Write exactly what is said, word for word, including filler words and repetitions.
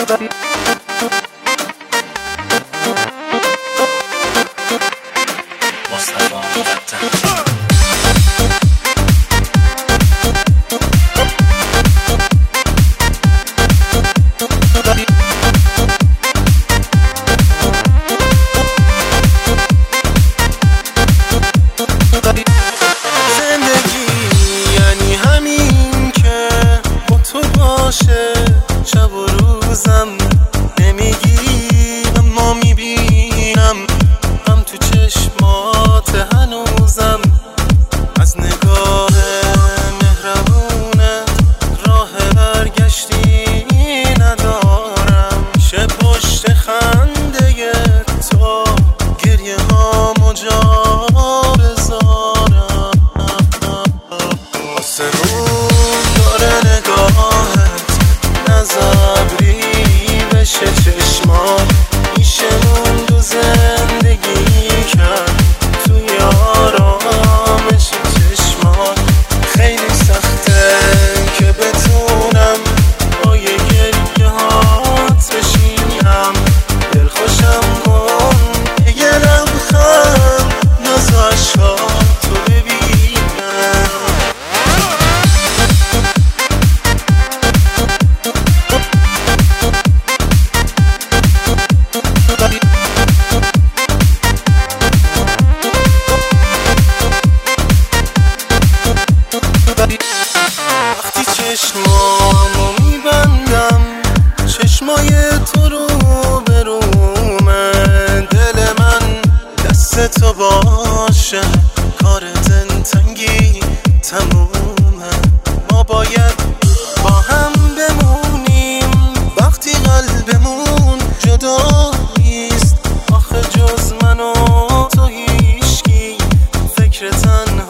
شب و روزم نمیگی اما میبینم هم تو چشمات هنوزم از نگاه مهربونه راه برگشتی ندارم شه پشت خنده تو گریه هامو جا بذارم واسه روم داره نگاهت نزابری بشه چشمان میشه موند و زندگی کرد توی آرامش چشمان خیلی سخته که بتونم با یه گریه هات بشینم دلخوشم کن یه لبخند ناز و عشقاتو ببینم وقتی چشمامو میبندم چشمای تو رو برومه دل من دست تو باشه کار دلتنگی تمومه ما باید با هم بمونیم وقتی قلبمون جداییست آخه جز من و تو هیچکی فکر تنها